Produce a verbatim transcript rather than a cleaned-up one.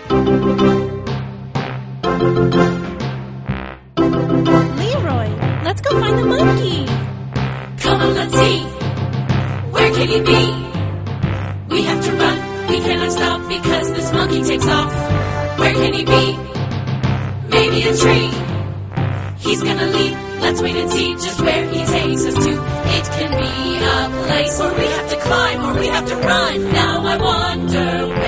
Leroy, let's go find the monkey. Come on, let's see. Where can he be? We have to run. We cannot stop because this monkey takes off. Where can he be? Maybe a tree. He's gonna leap. Let's wait and see just where he takes us to. It can be a place where we have to climb or we have to run. Now I wonder where